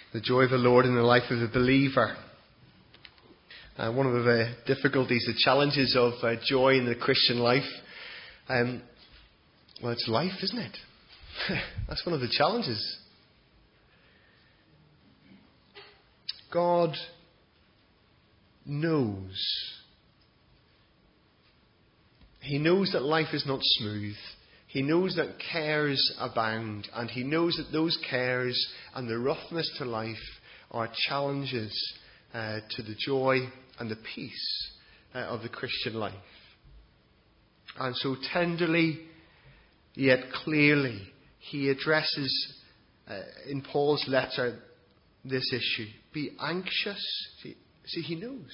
The joy of the Lord in the life of the believer. One of the difficulties, the challenges of joy in the Christian life, well, it's life, isn't it? That's one of the challenges. God knows. He knows that life is not smooth. He knows that cares abound, and He knows that those cares and the roughness to life are challenges to the joy and the peace of the Christian life. And so tenderly, yet clearly, he addresses in Paul's letter this issue. Be anxious. See, he knows.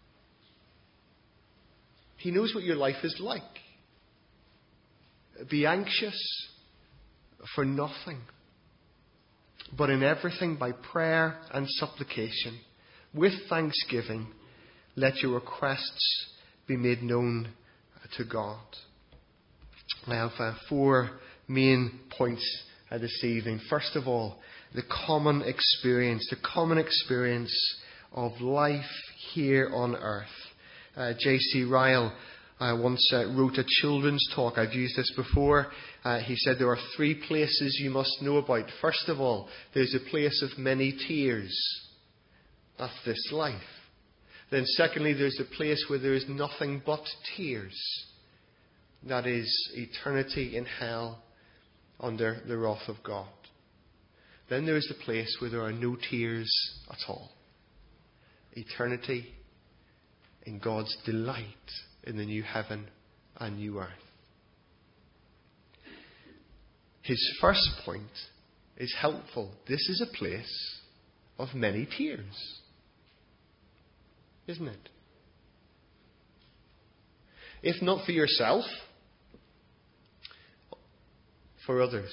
He knows what your life is like. Be anxious for nothing, but in everything by prayer and supplication, with thanksgiving, let your requests be made known to God. I have 4 main points this evening. First of all, the common experience of life here on earth. J.C. Ryle once wrote a children's talk. I've used this before. He said there are 3 places you must know about. First of all, there's a place of many tears. That's this life. Then secondly, there's a place where there is nothing but tears. That is eternity in hell under the wrath of God. Then there is the place where there are no tears at all. Eternity in God's delight in the new heaven and new earth. His first point is helpful. This is a place of many tears. Isn't it? If not for yourself, for others.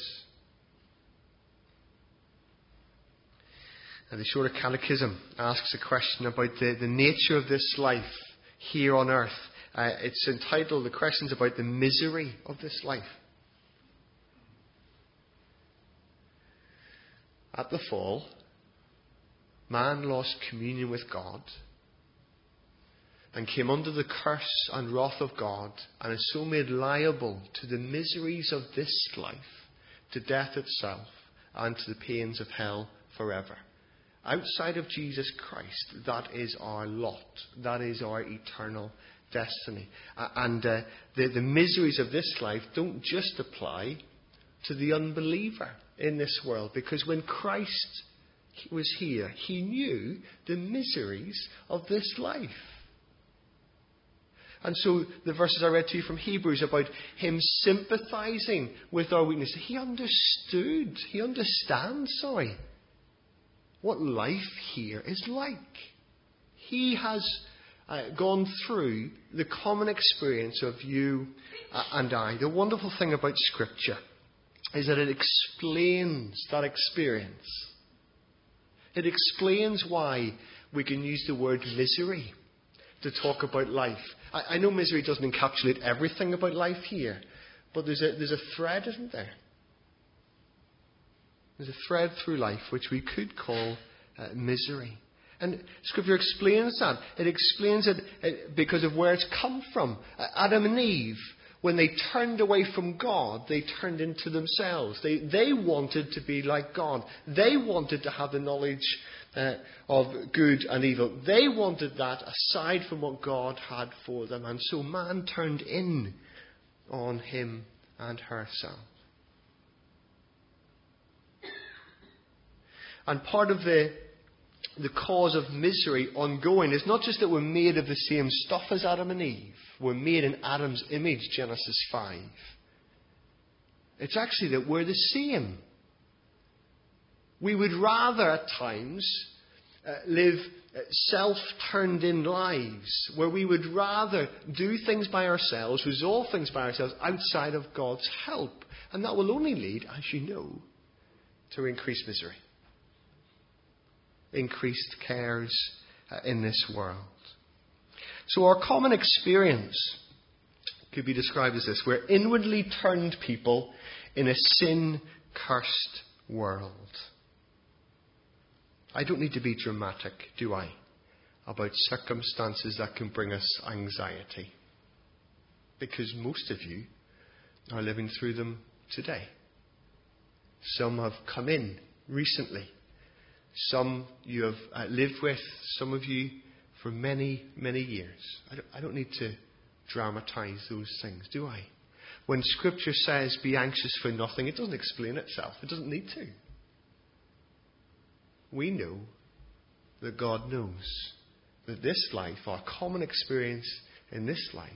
And the Shorter Catechism asks a question about the nature of this life here on earth. It's entitled, the question's about the misery of this life. At the fall, man lost communion with God and came under the curse and wrath of God, and is so made liable to the miseries of this life, to death itself, and to the pains of hell forever. Outside of Jesus Christ, that is our lot. That is our eternal destiny. And the miseries of this life don't just apply to the unbeliever in this world, because when Christ was here, He knew the miseries of this life. And so the verses I read to you from Hebrews about Him sympathizing with our weakness. He understands, what life here is like. He has gone through the common experience of you and I. The wonderful thing about Scripture is that it explains that experience. It explains why we can use the word misery to talk about life. I know misery doesn't encapsulate everything about life here, but there's a thread, isn't there? There's a thread through life which we could call misery. And Scripture explains that. It explains it because of where it's come from. Adam and Eve, when they turned away from God, they turned into themselves. They wanted to be like God. They wanted to have the knowledge of good and evil. They wanted that aside from what God had for them. And so man turned in on him and herself. And part of the cause of misery ongoing is not just that we're made of the same stuff as Adam and Eve. We're made in Adam's image, Genesis 5. It's actually that we're the same. We would rather at times live self-turned-in lives, where we would rather do things by ourselves, resolve things by ourselves outside of God's help. And that will only lead, as you know, to increased misery. Increased cares in this world. So our common experience could be described as this. We're inwardly turned people in a sin-cursed world. I don't need to be dramatic, do I, about circumstances that can bring us anxiety. Because most of you are living through them today. Some have come in recently. Some you have lived with, some of you for many, many years. I don't need to dramatise those things, do I? When Scripture says be anxious for nothing, it doesn't explain itself. It doesn't need to. We know that God knows that this life, our common experience in this life,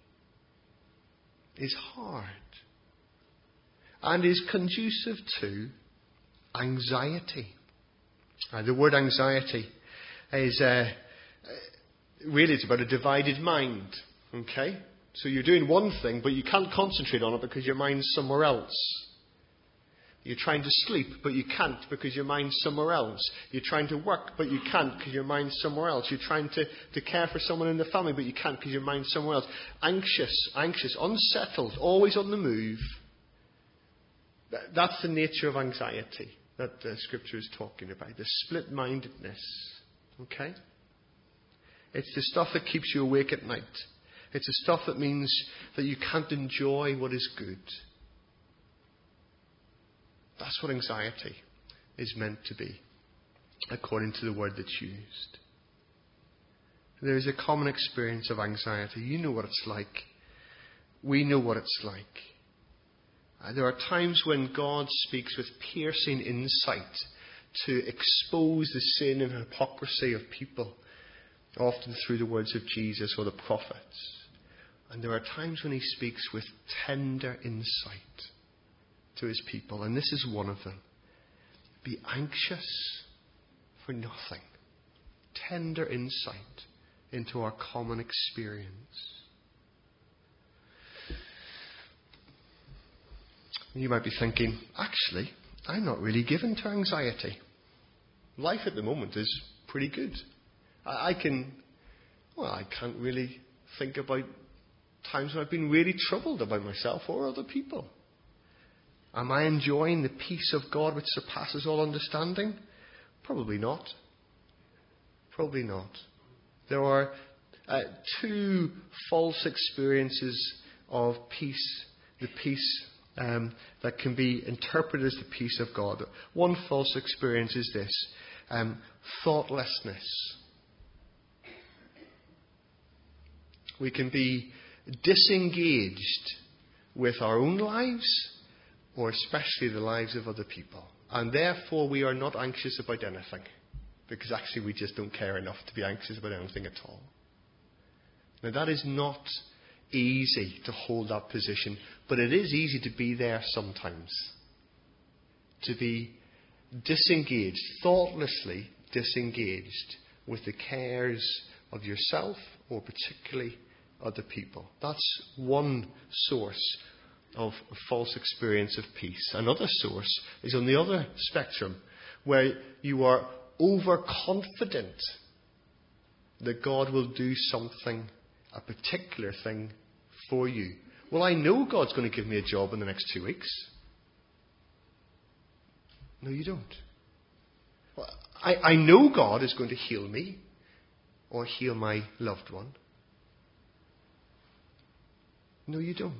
is hard and is conducive to anxiety. The word anxiety is really it's about a divided mind. Okay? So you're doing one thing, but you can't concentrate on it because your mind's somewhere else. You're trying to sleep, but you can't because your mind's somewhere else. You're trying to work, but you can't because your mind's somewhere else. You're trying to care for someone in the family, but you can't because your mind's somewhere else. Anxious, unsettled, always on the move. That's the nature of anxiety that the Scripture is talking about. The split-mindedness. Okay? It's the stuff that keeps you awake at night. It's the stuff that means that you can't enjoy what is good. That's what anxiety is meant to be, according to the word that's used. There is a common experience of anxiety. You know what it's like. We know what it's like. There are times when God speaks with piercing insight to expose the sin and hypocrisy of people, often through the words of Jesus or the prophets. And there are times when he speaks with tender insight to his people. And this is one of them. Be anxious for nothing. Tender insight into our common experience. You might be thinking, actually, I'm not really given to anxiety. Life at the moment is pretty good. I can't really think about times when I've been really troubled about myself or other people. Am I enjoying the peace of God which surpasses all understanding? Probably not. Probably not. There are two false experiences of peace. The peace that can be interpreted as the peace of God. One false experience is this. Thoughtlessness. We can be disengaged with our own lives, or especially the lives of other people. And therefore we are not anxious about anything. Because actually we just don't care enough to be anxious about anything at all. Now that is not easy to hold that position, but it is easy to be there sometimes. To be disengaged, thoughtlessly disengaged with the cares of yourself or particularly other people. That's one source of a false experience of peace. Another source is on the other spectrum, where you are overconfident that God will do something, a particular thing for you. Well, I know God's going to give me a job in the next 2 weeks. No, you don't. Well, I know God is going to heal me or heal my loved one. No, you don't.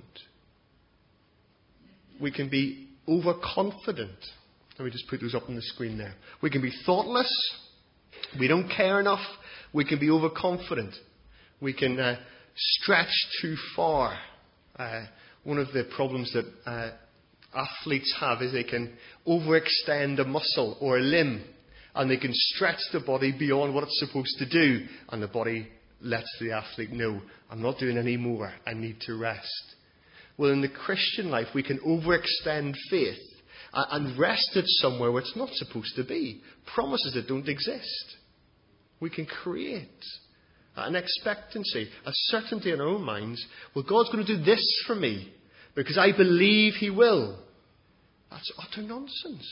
We can be overconfident. Let me just put those up on the screen there. We can be thoughtless. We don't care enough. We can be overconfident. We can stretch too far. One of the problems that athletes have is they can overextend a muscle or a limb, and they can stretch the body beyond what it's supposed to do, and the body lets the athlete know, I'm not doing any more, I need to rest. Well, in the Christian life, we can overextend faith and rest it somewhere where it's not supposed to be. Promises that don't exist. We can create an expectancy, a certainty in our own minds. Well, God's going to do this for me because I believe he will. That's utter nonsense.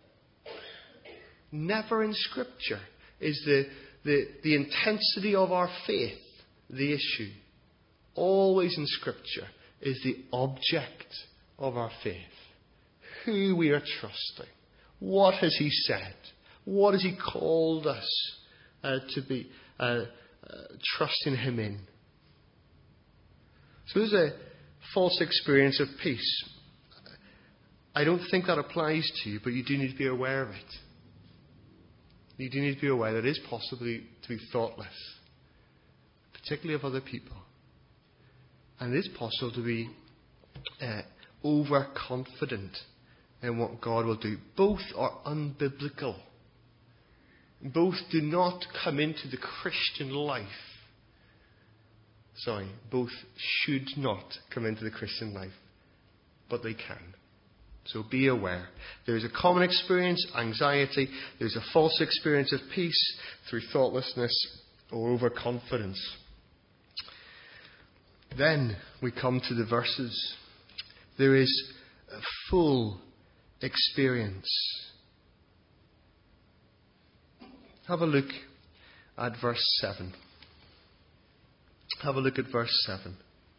Never in Scripture is the intensity of our faith the issue. Always in Scripture is the object of our faith. Who we are trusting. What has he said? What has He called us to be trusting Him in? So there's a false experience of peace. I don't think that applies to you, but you do need to be aware of it. You do need to be aware that it is possible to be thoughtless, particularly of other people. And it is possible to be overconfident in what God will do. Both are unbiblical. Both do not come into the Christian life. Both should not come into the Christian life, but they can. So be aware. There's a common experience, anxiety. There's a false experience of peace through thoughtlessness or overconfidence. Then we come to the verses. There is a full experience. Have a look at verse 7. Have a look at verse 7.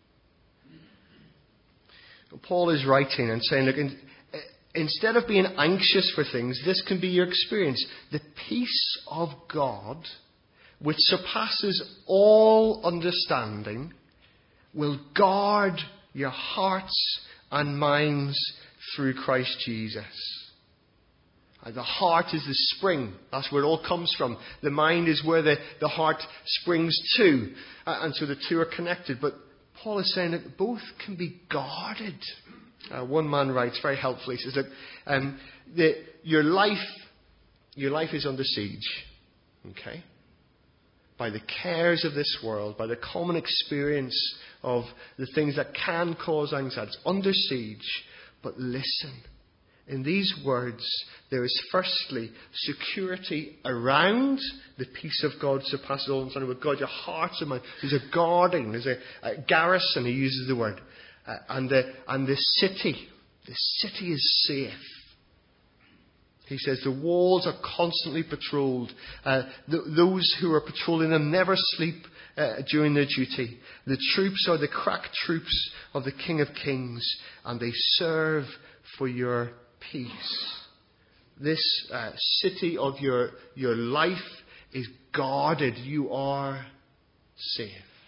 Paul is writing and saying, look, instead of being anxious for things, this can be your experience. The peace of God, which surpasses all understanding, will guard your hearts and minds through Christ Jesus. The heart is the spring. That's where it all comes from. The mind is where the heart springs to. And so the two are connected. But Paul is saying that both can be guarded. One man writes very helpfully. He says that your life is under siege. Okay? By the cares of this world, by the common experience of the things that can cause anxiety. It's under siege. But listen. In these words, there is firstly security around the peace of God surpasses all understanding. With God, your hearts and mind. There's a guarding, there's a garrison, he uses the word. And the city is safe. He says the walls are constantly patrolled. Those who are patrolling them never sleep during their duty. The troops are the crack troops of the King of Kings, and they serve for your peace. This city of your life is guarded. You are safe.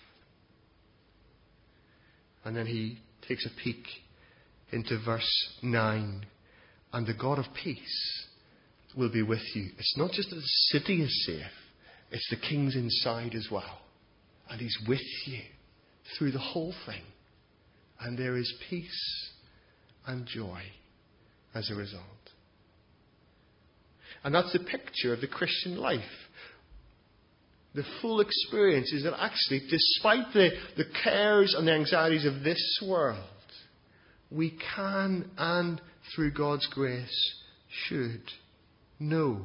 And then he takes a peek into verse 9. And the God of peace will be with you. It's not just that the city is safe, it's the King's inside as well. And he's with you through the whole thing. And there is peace and joy as a result. And that's the picture of the Christian life. The full experience is that actually, despite the cares and the anxieties of this world, we can, and through God's grace, should know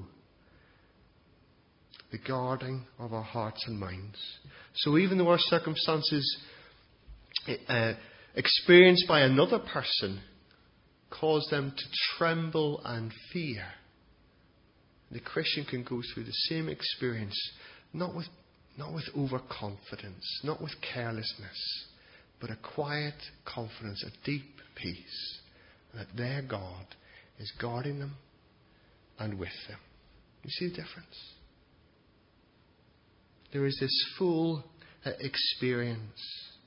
the guarding of our hearts and minds. So even though our circumstances experienced by another person cause them to tremble and fear, the Christian can go through the same experience, not with overconfidence, not with carelessness, but a quiet confidence, a deep peace, that their God is guarding them and with them. You see the difference? There is this full experience.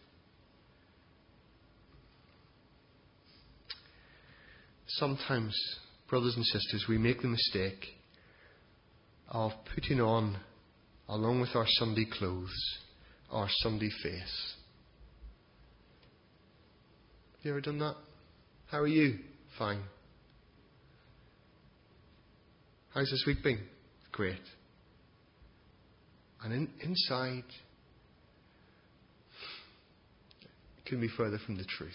Sometimes, brothers and sisters, we make the mistake of putting on, along with our Sunday clothes, our Sunday face. Have you ever done that? How are you? Fine. How's this week been? Great. And inside, it couldn't be further from the truth.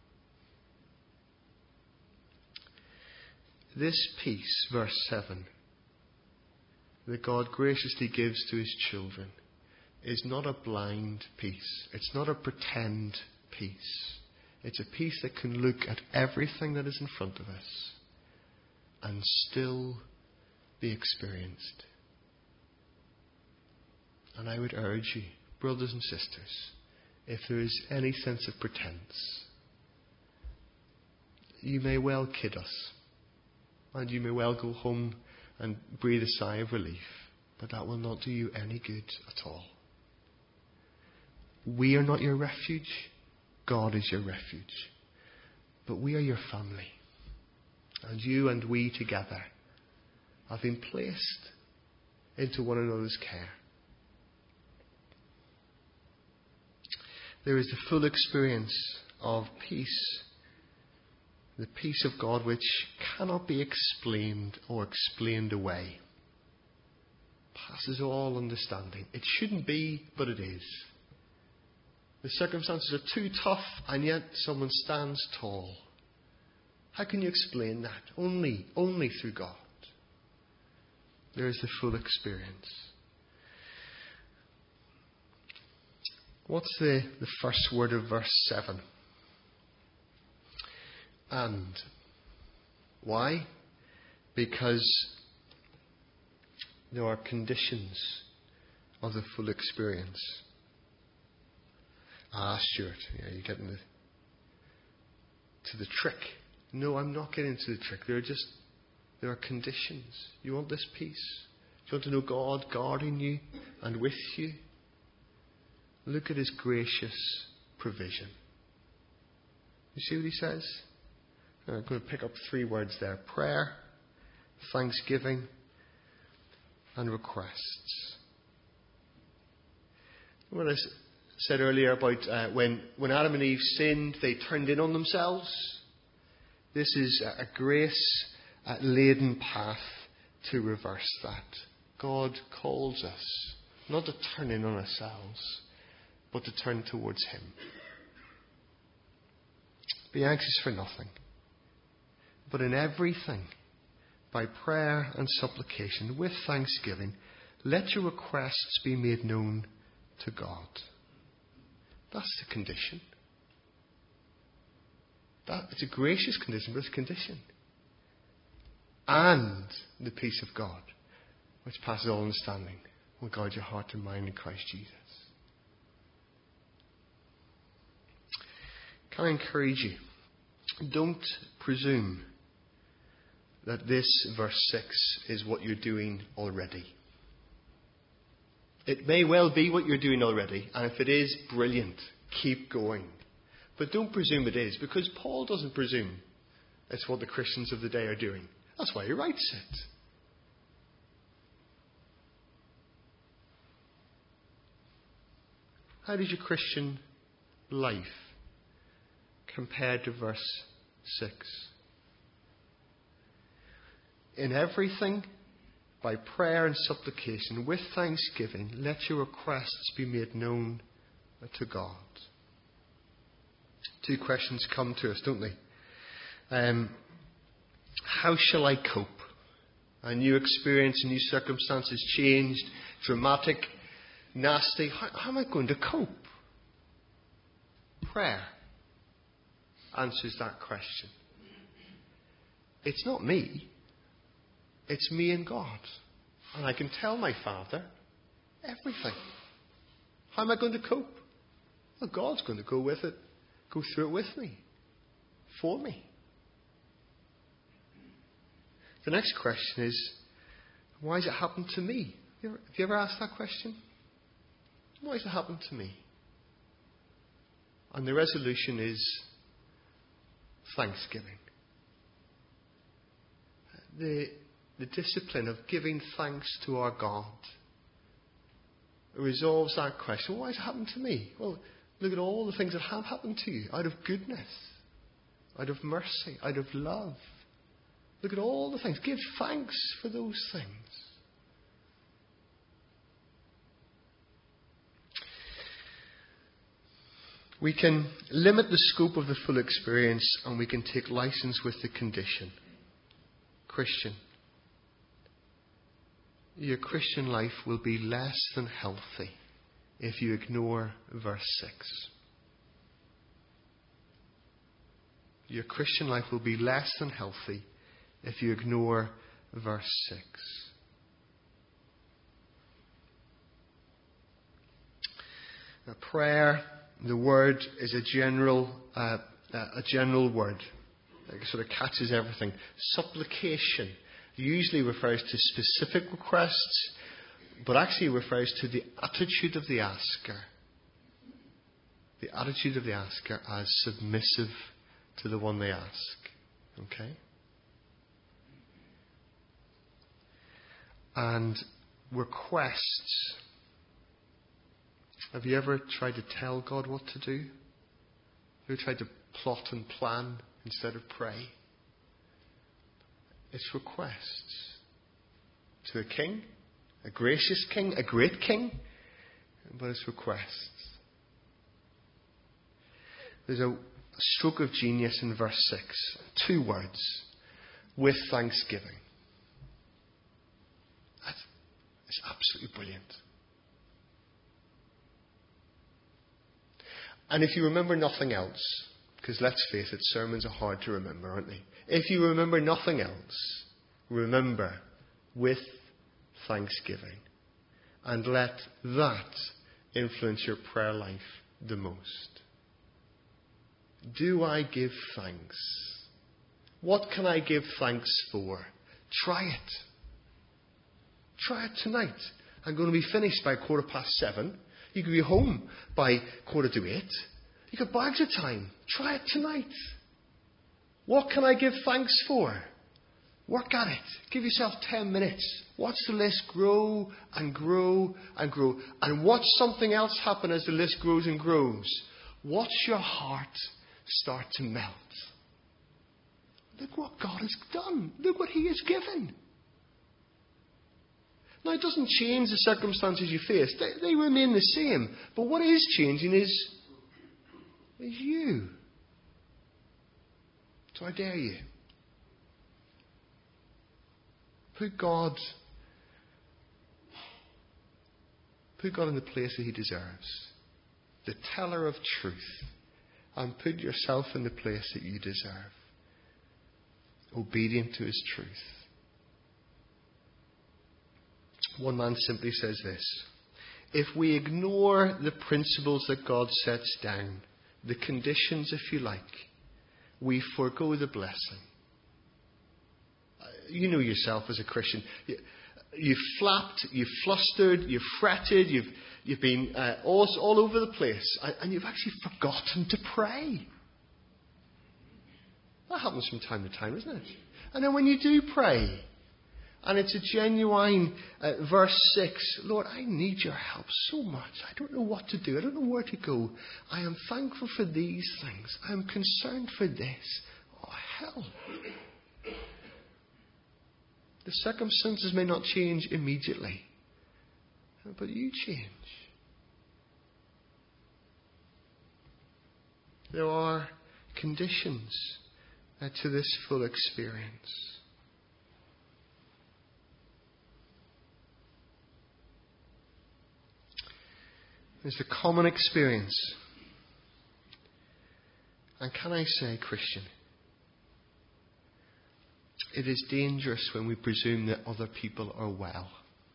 This peace, verse 7, that God graciously gives to his children, is not a blind peace. It's not a pretend peace. It's a peace that can look at everything that is in front of us and still be experienced. And I would urge you, brothers and sisters, if there is any sense of pretense, you may well kid us. And you may well go home and breathe a sigh of relief, but that will not do you any good at all. We are not your refuge. God is your refuge. But we are your family. And you and we together have been placed into one another's care. There is the full experience of peace. The peace of God which cannot be explained or explained away. Passes all understanding. It shouldn't be, but it is. The circumstances are too tough, and yet someone stands tall. How can you explain that? Only through God. There is the full experience. What's the first word of verse 7? And. Why? Because there are conditions of the full experience. Stuart, you're getting to the trick. No, I'm not getting to the trick. There are conditions. You want this peace? Do you want to know God guarding you and with you? Look at His gracious provision. You see what He says? I'm going to pick up 3 words there. Prayer, thanksgiving, and requests. What I said earlier about when Adam and Eve sinned, they turned in on themselves. This is a grace-laden path to reverse that. God calls us not to turn in on ourselves, but to turn towards Him. Be anxious for nothing, but in everything, by prayer and supplication, with thanksgiving, let your requests be made known to God. That's the condition. It's a gracious condition, but it's a condition. And the peace of God, which passes all understanding, will guard your heart and mind in Christ Jesus. Can I encourage you? Don't presume that this verse 6 is what you're doing already. It may well be what you're doing already, and if it is, brilliant. Keep going. But don't presume it is, because Paul doesn't presume it's what the Christians of the day are doing. That's why he writes it. How does your Christian life compare to verse 6? In everything, by prayer and supplication, with thanksgiving, let your requests be made known to God. 2 questions come to us, don't they? How shall I cope? A new experience, new circumstances, changed, dramatic, nasty. How am I going to cope? Prayer answers that question. It's not me. It's me and God. And I can tell my Father everything. How am I going to cope? Well, God's going to go with it, go through it with me, for me. The next question is, why has it happened to me? Have you ever asked that question? Why has it happened to me? And the resolution is thanksgiving. The discipline of giving thanks to our God resolves that question. Why has it happened to me? Well, look at all the things that have happened to you out of goodness, out of mercy, out of love. Look at all the things. Give thanks for those things. We can limit the scope of the full experience, and we can take license with the condition. Christian, your Christian life will be less than healthy if you ignore verse 6. Your Christian life will be less than healthy if you ignore verse 6. Now, prayer, the word, is a general word. It sort of catches everything. Supplication, usually refers to specific requests, but actually refers to the attitude of the asker. The attitude of the asker as submissive to the one they ask. Okay? And requests. Have you ever tried to tell God what to do? Have you ever tried to plot and plan instead of pray? It's requests. To a king, a gracious king, a great king, but it's requests. There's a stroke of genius in verse 6. 2 words. With thanksgiving. It's absolutely brilliant. And if you remember nothing else, because let's face it, sermons are hard to remember, aren't they? If you remember nothing else, remember with thanksgiving. And let that influence your prayer life the most. Do I give thanks? What can I give thanks for? Try it. Try it tonight. I'm going to be finished by 7:15. You could be home by 7:45. You've got bags of time. Try it tonight. What can I give thanks for? Work at it. Give yourself 10 minutes. Watch the list grow and grow and grow. And watch something else happen as the list grows and grows. Watch your heart start to melt. Look what God has done. Look what He has given. Now, it doesn't change the circumstances you face. They remain the same. But what is changing is you. So I dare you. Put God in the place that He deserves. The teller of truth. And put yourself in the place that you deserve. Obedient to His truth. One man simply says this: if we ignore the principles that God sets down, the conditions, if you like, we forego the blessing. You know yourself as a Christian. You've flapped, you've flustered, you've fretted, you've been all over the place, and you've actually forgotten to pray. That happens from time to time, isn't it? And then when you do pray, and it's a genuine verse 6, Lord, I need your help so much. I don't know what to do. I don't know where to go. I am thankful for these things. I am concerned for this. Oh, hell. The circumstances may not change immediately, but you change. There are conditions to this full experience. There's the common experience. And can I say, Christian, it is dangerous when we presume that other people are well.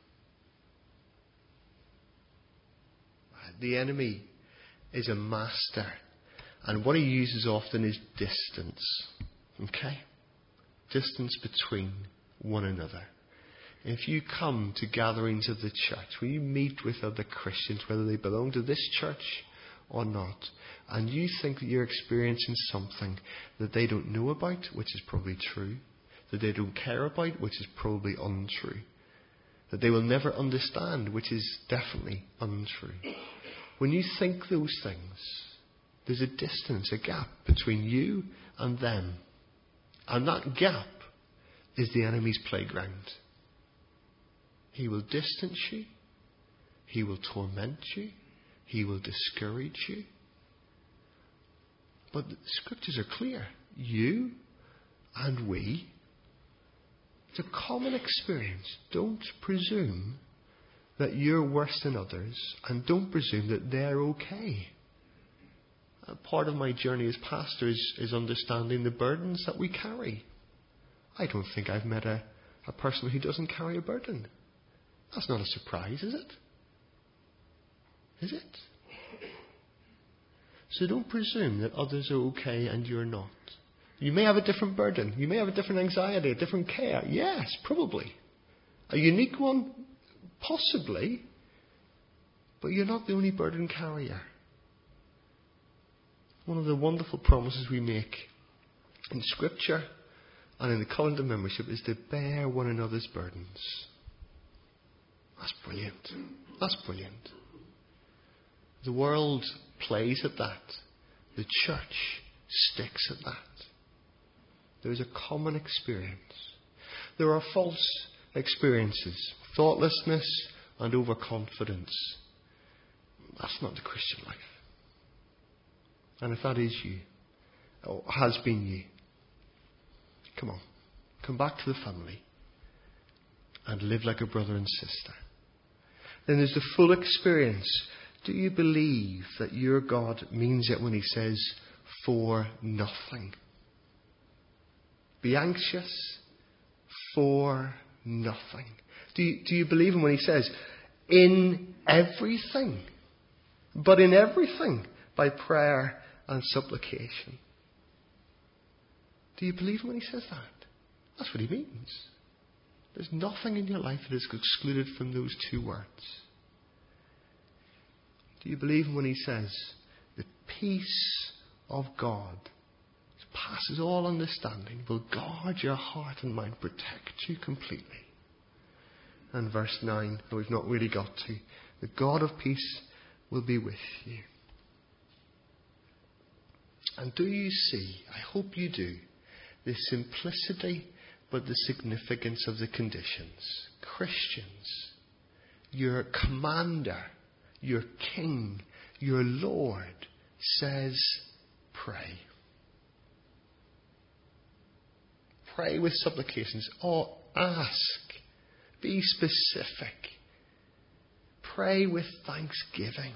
The enemy is a master. And what he uses often is distance. Okay? Distance between one another. If you come to gatherings of the church, when you meet with other Christians, whether they belong to this church or not, and you think that you're experiencing something that they don't know about, which is probably true, that they don't care about, which is probably untrue, that they will never understand, which is definitely untrue. When you think those things, there's a distance, a gap between you and them. And that gap is the enemy's playground. He will distance you. He will torment you. He will discourage you. But the scriptures are clear. You and we, it's a common experience. Don't presume that you're worse than others, and don't presume that they're okay. Part of my journey as pastor is understanding the burdens that we carry. I don't think I've met a person who doesn't carry a burden. That's not a surprise, is it? Is it? So don't presume that others are okay and you're not. You may have a different burden. You may have a different anxiety, a different care. Yes, probably. A unique one? Possibly. But you're not the only burden carrier. One of the wonderful promises we make in Scripture and in the covenant of membership is to bear one another's burdens. That's brilliant. That's brilliant. The world plays at that. The church sticks at that. There is a common experience. There are false experiences, thoughtlessness and overconfidence. That's not the Christian life. And if that is you, or has been you, come on, come back to the family and live like a brother and sister. Then there's the full experience. Do you believe that your God means it when He says, for nothing? Be anxious for nothing. Do you believe Him when He says, in everything, but in everything by prayer and supplication? Do you believe Him when He says that? That's what He means. There's nothing in your life that is excluded from those two words. Do you believe Him when He says, the peace of God passes all understanding, will guard your heart and mind, protect you completely? And verse 9, that we've not really got to, the God of peace will be with you. And do you see, I hope you do, the simplicity but the significance of the conditions? Christians, your commander, your king, your Lord says, pray. Pray with supplications, or ask. Be specific. Pray with thanksgiving.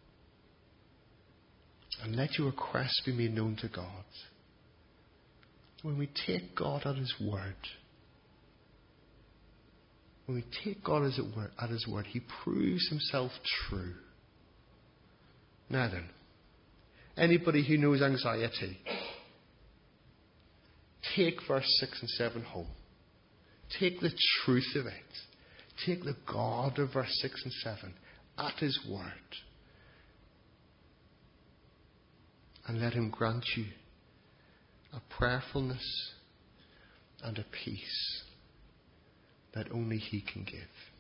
And let your requests be made known to God. When we take God at His word, He proves Himself true. Now then, anybody who knows anxiety, take verse 6 and 7 home. Take the truth of it. Take the God of verse 6 and 7 at His word. And let Him grant you a prayerfulness and a peace that only He can give.